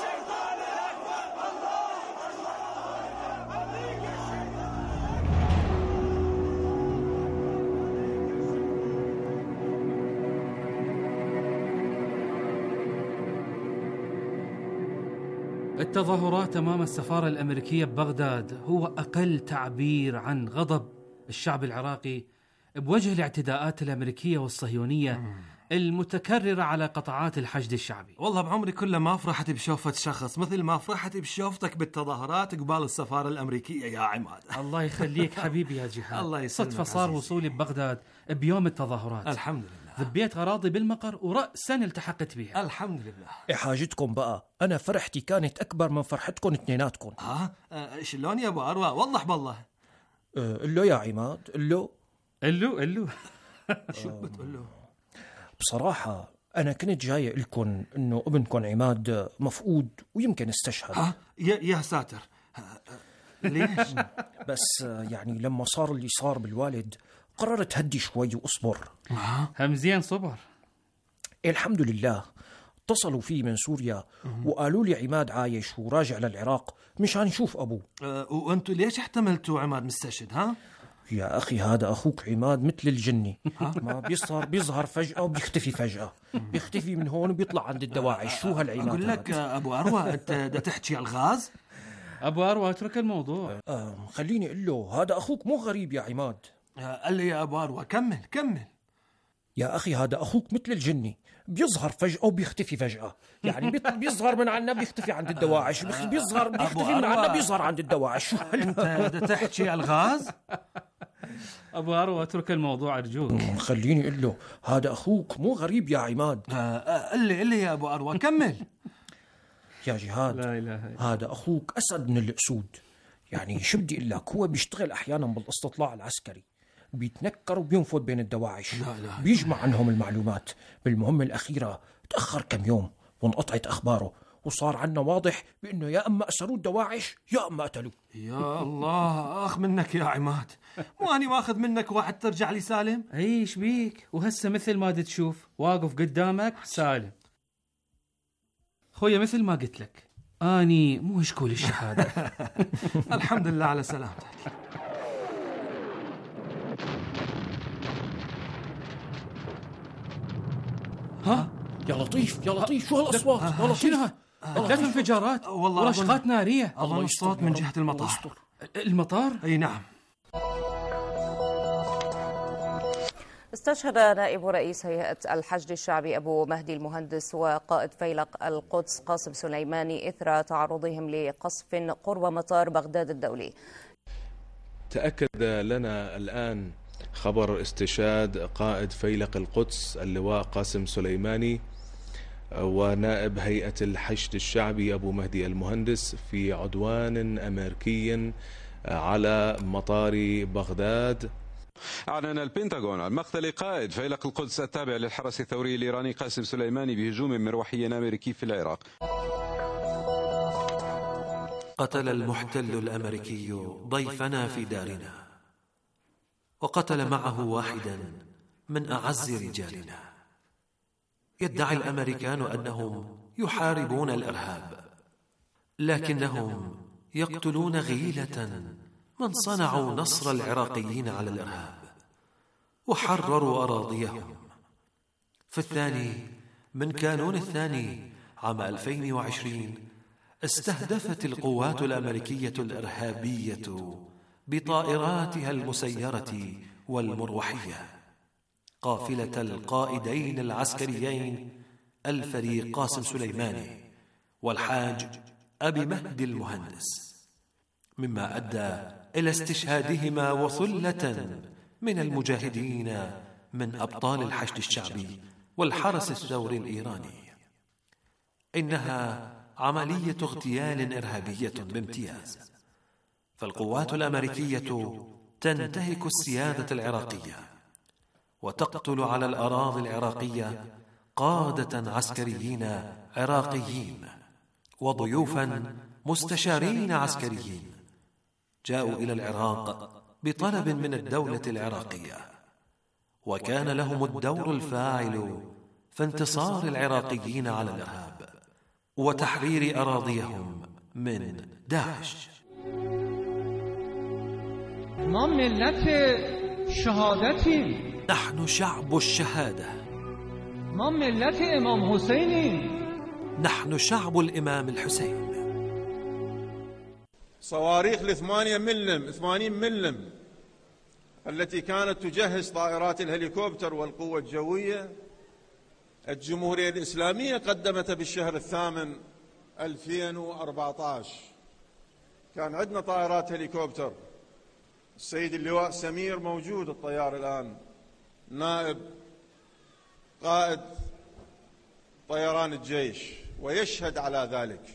التظاهرات أمام السفارة الأمريكية ببغداد هو أقل تعبير عن غضب الشعب العراقي بوجه الاعتداءات الأمريكية والصهيونية المتكررة على قطاعات الحشد الشعبي. والله بعمري كله ما فرحت بشوفة شخص مثل ما فرحت بشوفتك بالتظاهرات قبال السفارة الأمريكية يا عماد. الله يخليك حبيبي يا جهاد. الله يسلمك. صدفة صار وصولي ببغداد بيوم التظاهرات. الحمد لله. ذبيت أراضي بالمقر ورأسا التحقت بها. الحمد لله. إحاجتكم بقى، أنا فرحتي كانت أكبر من فرحتكم اثنيناتكم. ها أه شلون يا أبو أروى؟ وضح بالله. أه اللو يا عماد اللو اللو اللو شو بتقول له؟ بصراحة أنا كنت جاي لكم إنه ابنكم عماد مفقود ويمكن استشهد. ها يا يا ساتر. ليش؟ بس يعني لما صار اللي صار بالوالد قررت هدي شوي وأصبر. همزين صبر. الحمد لله اتصلوا فيه من سوريا وقالوا لي عماد عايش وراجع للعراق مشان نشوف أبوه. أه وأنتوا ليش احتملتوا عماد مستشهد؟ ها؟ يا أخي هذا أخوك عماد مثل الجني، ما بيظهر بيظهر فجأة وبيختفي فجأة، بيختفي من هون وبيطلع عند الدواعش. شو هالعماد؟ أقول لك أبو أروى أنت دا تحكي ألغاز؟ أبو أروى اترك الموضوع. آه خليني أقول له هذا أخوك مو غريب يا عماد. قال لي يا أبو أروى كمل كمل. يا أخي هذا أخوك مثل الجني، بيظهر فجأة وبيختفي فجأة، يعني بيظهر من عنا بيختفي عند الدواعش، بيظهر بيختفي من عنا بيظهر عند الدواعش. شو أنت دا تحكي ألغاز؟ أبو أروى اترك الموضوع أرجوك. خليني أقول له هذا أخوك مو غريب يا عماد. قل لي قل لي يا أبو أروى كمل. يا جهاد لا إله هذا أخوك أسد من الأسود، يعني شو بدي أقول لك، هو بيشتغل أحيانا بالاستطلاع العسكري، بيتنكر وبينفذ بين الدواعش، لا لا. بيجمع عنهم المعلومات. بالمهمة الأخيرة تأخر كم يوم وانقطعت أخباره، وصار عنا واضح بأنه يا أما أسروه الدواعش يا أما قتلوه. يا الله أخ منك يا عماد، مو أني واخذ منك واحد ترجع لي سالم؟ ايش بيك؟ وهسه مثل ما تشوف واقف قدامك سالم. خويا مثل ما قلت لك أني مو شكول الشهادة. الحمد لله على سلامتك. ها يا لطيف يا لطيف شو هالأصوات؟ يا لطيف شنو ثلاث انفجارات والله ورشقات نارية. الله الصوت من جهة المطار. المطار؟ أي نعم. استشهد نائب رئيس هيئة الحشد الشعبي أبو مهدي المهندس وقائد فيلق القدس قاسم سليماني إثر تعرضهم لقصف قرب مطار بغداد الدولي. تأكد لنا الآن خبر استشهاد قائد فيلق القدس اللواء قاسم سليماني ونائب هيئة الحشد الشعبي أبو مهدي المهندس في عدوان أمريكي على مطار بغداد. أعلن البنتاغون عن مقتل قائد فيلق القدس التابع للحرس الثوري الإيراني قاسم سليماني بهجوم مروحي أمريكي في العراق. قتل المحتل الأمريكي ضيفنا في دارنا، وقتل معه واحدا من أعز رجالنا. يدعي الأمريكان أنهم يحاربون الإرهاب، لكنهم يقتلون غيلة من صنعوا نصر العراقيين على الإرهاب وحرروا أراضيهم. في الثاني من كانون الثاني عام ألفين وعشرين استهدفت القوات الأمريكية الإرهابية بطائراتها المسيرة والمروحية قافلة القائدين العسكريين الفريق قاسم سليماني والحاج أبي مهدي المهندس، مما أدى إلى استشهادهما وثلة من المجاهدين من أبطال الحشد الشعبي والحرس الثوري الإيراني. إنها عملية اغتيال إرهابية بامتياز، فالقوات الأمريكية تنتهك السيادة العراقية وتقتل على الأراضي العراقية قادة عسكريين عراقيين وضيوفا مستشارين عسكريين جاءوا إلى العراق بطلب من الدولة العراقية، وكان لهم الدور الفاعل في انتصار العراقيين على الإرهاب وتحرير أراضيهم من داعش. ما ملت شهادتیم، نحن شعب الشهادة. ما ملت امام حسینیم، نحن شعب الإمام الحسين. صواريخ الثمانية ملم ثمانين ملم التي كانت تجهز طائرات الهليكوبتر والقوة الجوية، الجمهورية الإسلامية قدمتها بالشهر الثامن ألفين وأربعة عشر. كان عندنا طائرات هليكوبتر، السيد اللواء سمير موجود الطيار الآن، نائب قائد طيران الجيش، ويشهد على ذلك.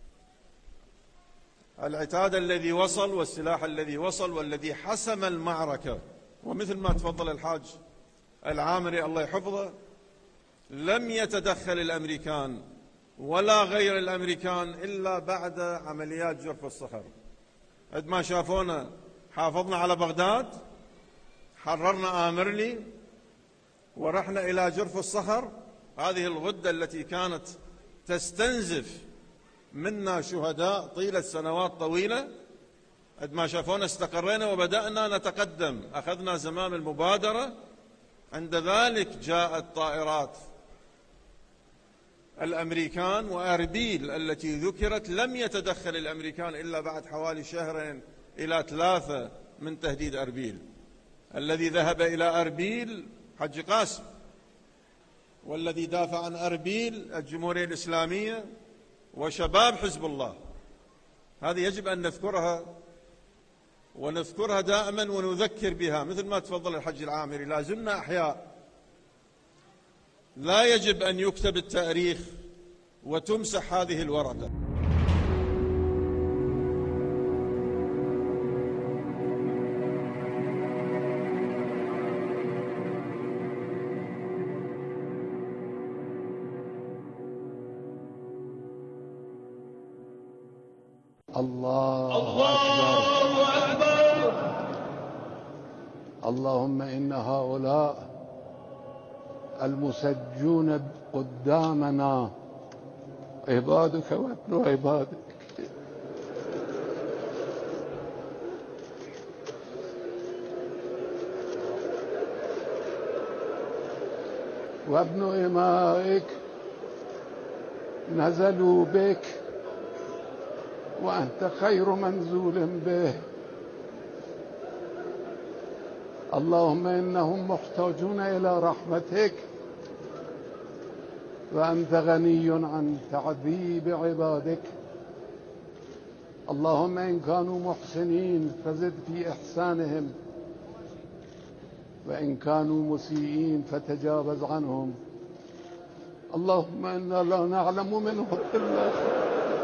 العتاد الذي وصل والسلاح الذي وصل والذي حسم المعركة، ومثل ما تفضل الحاج العامري الله يحفظه، لم يتدخل الأمريكان ولا غير الأمريكان إلا بعد عمليات جرف الصخر. عندما شافونا حافظنا على بغداد، حررنا آمرلي ورحنا إلى جرف الصخر، هذه الغدة التي كانت تستنزف منا شهداء طيلة سنوات طويلة. عندما شافونا استقرينا وبدأنا نتقدم، أخذنا زمام المبادرة. عند ذلك جاءت طائرات الأمريكان، وأربيل التي ذكرت لم يتدخل الأمريكان إلا بعد حوالي شهرين إلى ثلاثة من تهديد أربيل. الذي ذهب إلى أربيل حج قاسم، والذي دافع عن أربيل الجمهورية الإسلامية وشباب حزب الله. هذه يجب أن نذكرها، ونذكرها دائما ونذكر بها، مثل ما تفضل الحج العامري. لا زلنا أحياء، لا يجب أن يكتب التاريخ وتمسح هذه الورقة. الله, الله أكبر. اللهم إن هؤلاء المسجون قدامنا عبادك وابن عبادك، وابن إمائك نزلوا بك وأنت خير منزول به. اللهم إنهم محتاجون إلى رحمتك، وأنت غني عن تعذيب عبادك. اللهم إن كانوا محسنين فزد في إحسانهم، وإن كانوا مسيئين فتجاوز عنهم. اللهم إنا لا نعلم منهم إلا خير.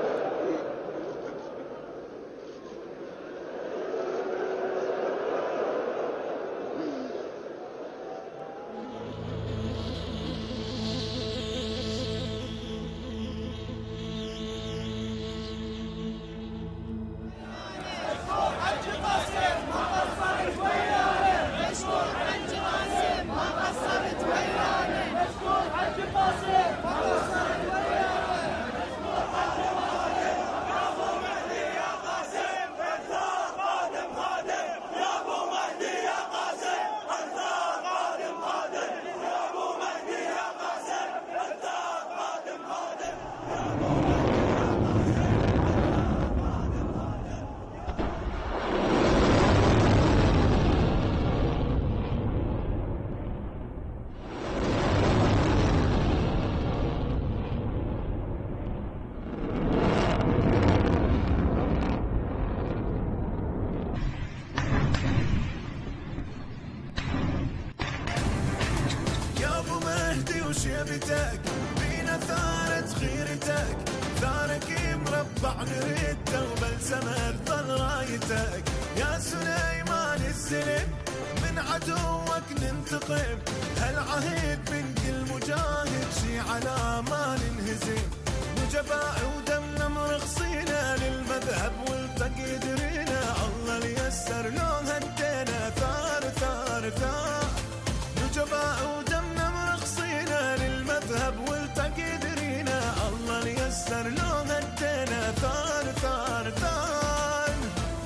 شيبتك بينا ثارت خيرتك، ثارك مربع نريده وبلسمه ظل رايتك. يا سليمان السلم من عدوك ننتقم، هالعهد من كل مجاهد شي على ما ننهزم. نجباء ودمنا مرخصينا للمذهب والتقييد رينا، الله ليسر لو هدينا ثار ثار ثار. نجباء ودمنا مرخصينا للمذهب والتقييد رينا، الله ليسر لو هدينا ثار ثار ثار.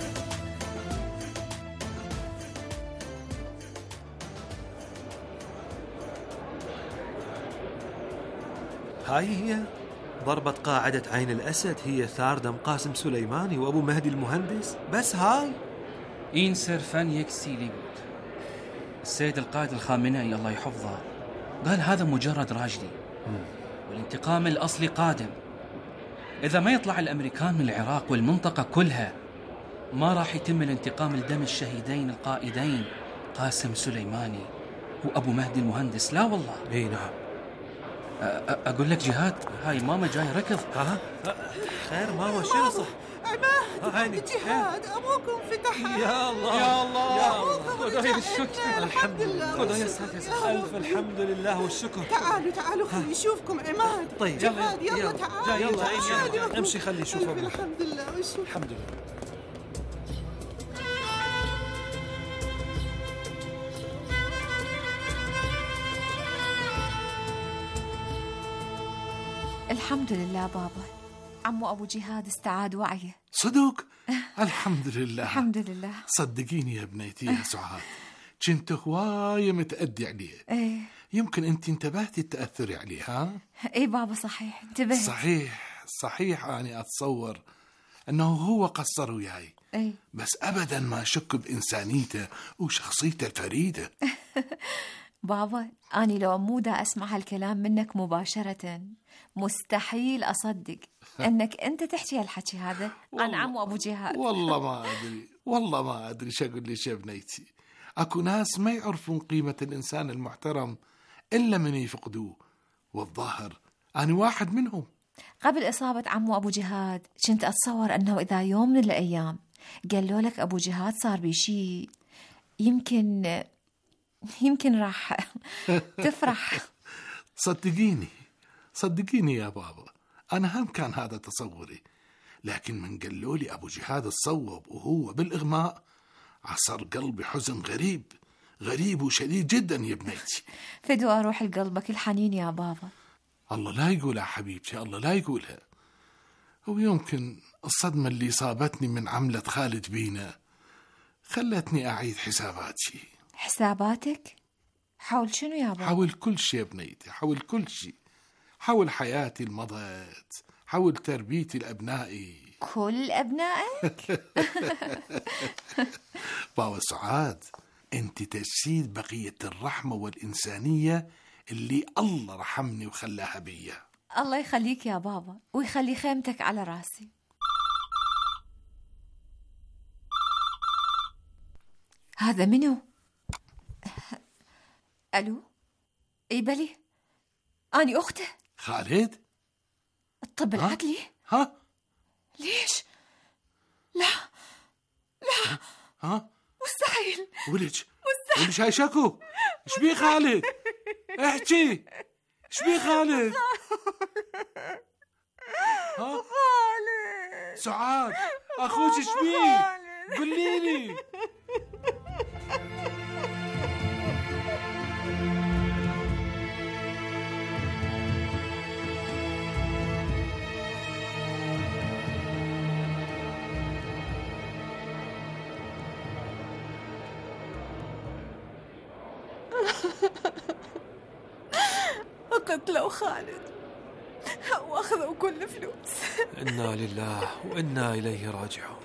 هاي هي ضربة قاعدة عين الأسد، هي ثار دم قاسم سليماني وأبو مهدي المهندس. بس هاي إن سرفان يكسي ليبوت. السيد القائد الخامنئي الله يحفظه قال هذا مجرد راجلي، والانتقام الأصلي قادم. إذا ما يطلع الأمريكان من العراق والمنطقة كلها ما راح يتم الانتقام لدم الشهيدين القائدين قاسم سليماني وأبو مهدي المهندس. لا والله. اي نعم. أقول لك جهاد، هاي ماما جاي ركض. ها خير ماما؟ شنو صح؟ عماد جهاد أبوكم فتح. يا الله يا الله يا الله، خذوا الشكر. الحمد لله، خذوا يا ساتر، ألف الحمد لله والشكر. تعالوا تعالوا خلي يشوفكم عماد. طيب جهاد يلا, يلا تعالوا يلا تعالوا يلا امشي خلي يشوفوا. الحمد لله وشوف. الحمد لله. الحمد لله بابا، عمو أبو جهاد استعاد وعيه صدق؟ الحمد لله الحمد لله. صدقيني يا بنيتي يا سعاد، كنت هواية متأدي عليه. ايه يمكن انت انتبهتي تأثري عليه. ها؟ ايه بابا صحيح انتبهت. صحيح صحيح، أنا أتصور أنه هو قصر وياي، ايه بس أبدا ما أشك بإنسانيته وشخصيته الفريدة. بابا أني لو مو دا أسمع هالكلام منك مباشرة مستحيل أصدق أنك أنت تحكي هالحكي هذا عن عمو أبو جهاد. والله ما أدري والله ما أدري شو أقول لك يا بنيتي. أكو ناس ما يعرفون قيمة الإنسان المحترم إلا من يفقدوه، والظاهر أنا واحد منهم. قبل إصابة عمو أبو جهاد كنت أتصور أنه إذا يوم من الأيام قالوا لك أبو جهاد صار بشي يمكن يمكن راح تفرح. صدقيني صدقيني يا بابا، أنا هم كان هذا تصوري، لكن من قالوا لي أبو جهاد الصوب وهو بالإغماء عصر قلبي حزن غريب غريب وشديد جدا يا بنيتي. فدوا أروح لقلبك الحنين يا بابا. الله لا يقولها حبيبتي، الله لا يقولها. ويمكن الصدمة اللي صابتني من عملة خالد بينا خلتني أعيد حساباتي. حساباتك؟ حول شنو يا بابا؟ حول كل شيء يا بنيتي، حول كل شيء، حول حياتي المضت، حول تربيتي لأبنائي. كل أبنائك؟ بابا سعاد، أنت تجسيد بقية الرحمة والإنسانية اللي الله رحمني وخلاها بيا. الله يخليك يا بابا ويخلي خيمتك على راسي. هذا منو؟ ألو؟ إي بلي، أني أخته خالد. الطب العدلي؟ ها؟ ليش؟ لا لا ها؟ مستحيل. ولج مستحيل. ولج هاي شكو؟ ايش بيه خالد؟ احكي، ايش بيه خالد؟ ها؟ خالد سعاد اخوك ايش بيه؟ قولي لي. قتلوا خالد واخذوا كل فلوس. إنا لله وإنا إليه راجعون.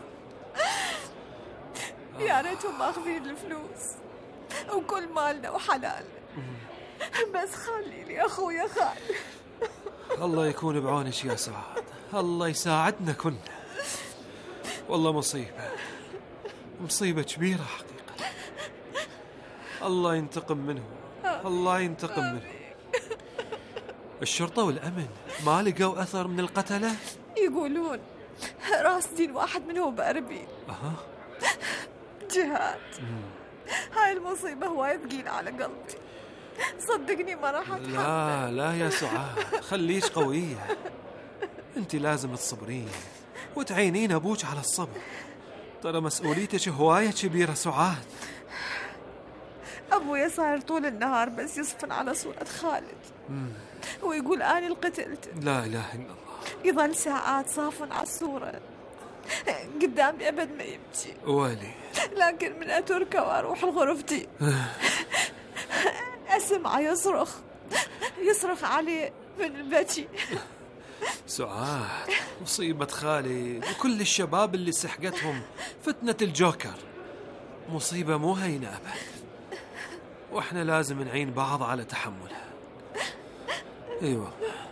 يا ريتهم ماخذين الفلوس وكل مالنا وحلال، بس خلي لي أخويا خالد. الله يكون بعونك يا سعاد، الله يساعدنا كلنا. والله مصيبة مصيبة كبيرة حقيقة. الله ينتقم منه، الله ينتقم منه. الشرطة والأمن ما لقوا أثر من القتلة؟ يقولون راصدين واحد منهم بأربيل. أها جهاد. هاي المصيبة هواي ثقيلة على قلبي، صدقني ما راح أتحمل. لا لا يا سعاد، خليش قوية، أنت لازم تصبرين وتعينين أبوك على الصبر. ترى مسؤوليتك هواية كبيرة سعاد. أبويا صاير طول النهار بس يصفن على صورة خالد مم. ويقول أنا القتلت. لا إله إلا الله. يظل ساعات صافن على الصورة قدامي أبد ما يبكي. ويلي. لكن من أتركه وأروح لغرفتي أسمع يصرخ يصرخ عليه من البكي. سعاد، مصيبة خالد وكل الشباب اللي سحقتهم فتنة الجوكر مصيبة مو هينة أبد، وإحنا لازم نعين بعض على تحملها. أيوة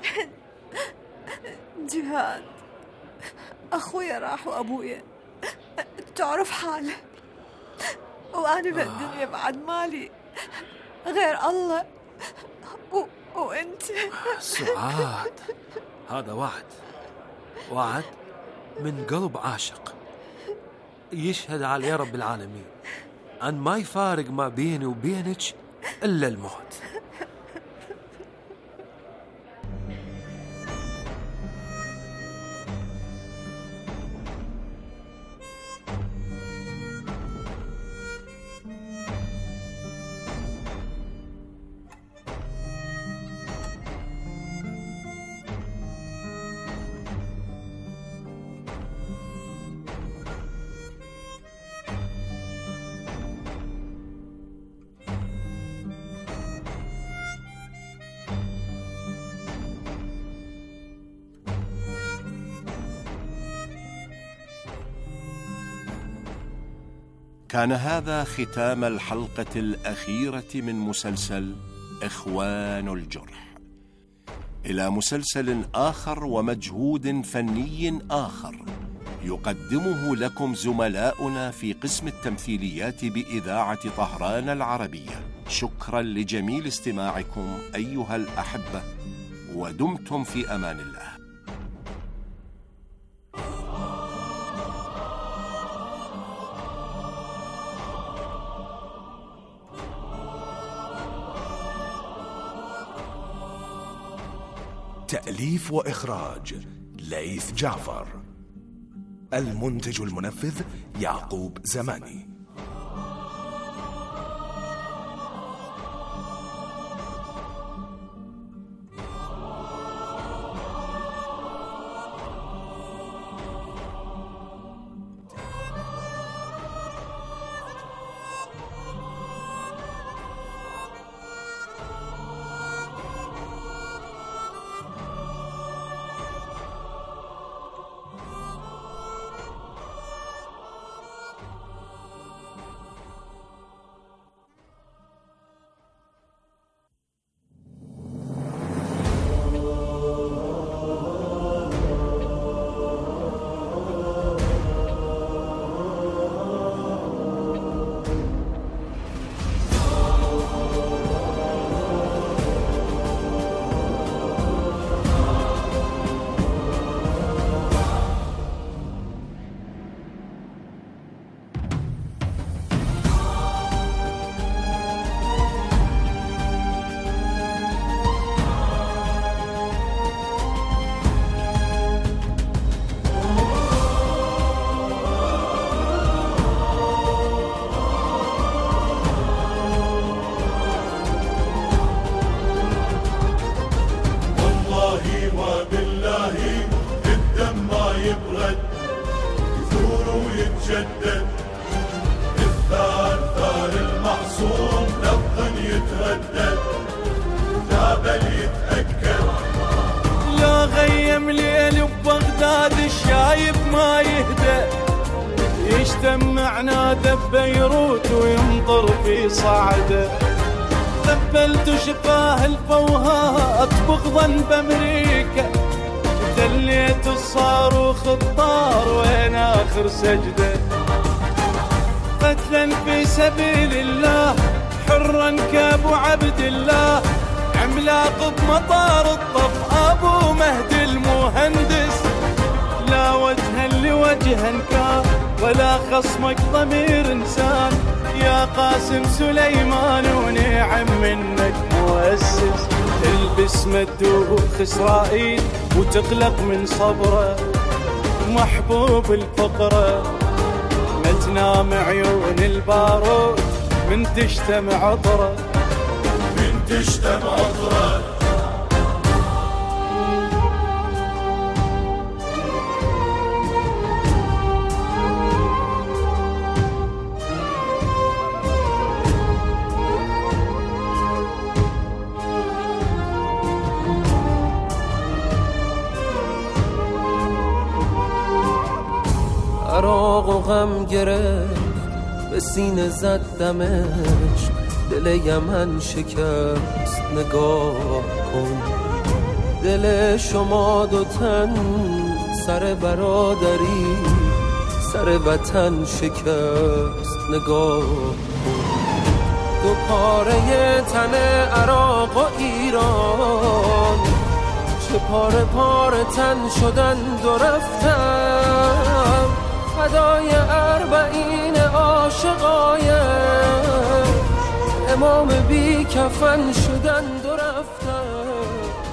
جهاد أخويا راح وأبويا تعرف حاله، وأنا بالدنيا بعد مالي غير الله و... وأنت. سعاد، هذا وعد، وعد من قلب عاشق يشهد عليه رب العالمين أن ما يفارق ما بيني وبينك إلا الموت. كان هذا ختام الحلقة الأخيرة من مسلسل إخوان الجرح. إلى مسلسل آخر ومجهود فني آخر يقدمه لكم زملاؤنا في قسم التمثيليات بإذاعة طهران العربية. شكرا لجميل استماعكم أيها الأحبة، ودمتم في أمان الله. تأليف وإخراج ليث جعفر. المنتج المنفذ يعقوب زماني. يجتمعنا ببيروت ويمطر في صعده، قبلت شفاه الفوهات بغضا بامريكا، دليت الصاروخ الطار وين اخر سجده، قتلا في سبيل الله حرا كابو عبد الله، عملاق بمطار الطف ابو مهدي المهندس، لا وجها لوجها كان ولا خصمك ضمير انسان، يا قاسم سليمان ونعم منك مؤسس، تلبس مدوخ اسرائيل وتقلق من صبره، محبوب الفقره ما تنام عيون البارود من تشتم عطره، من تشتم عطره. عراق و غم گرفت به سینه زد دمشق، دل یمن شکست نگاه کن، دل شما دو تن سر برادری سر وطن شکست نگاه کن، دو پاره تن عراق و ایران چه پاره پاره تن شدن دو رفتن، فدای اربعین عاشقای امام بی کفن شدن دو رفتن،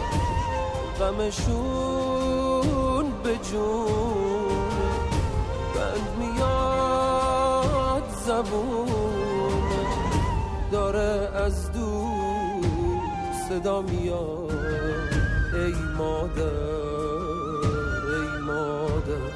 غمشون به جون بند میاد زبون، داره از دور صدا میاد ای مادر ای مادر.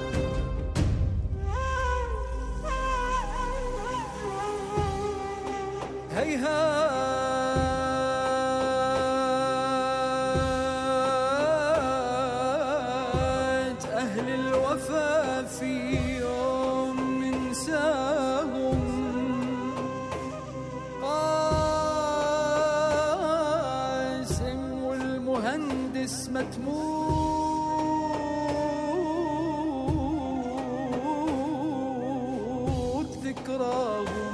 هيهات أهل الوفا في يوم ننساهم، ما تموت ذكراهم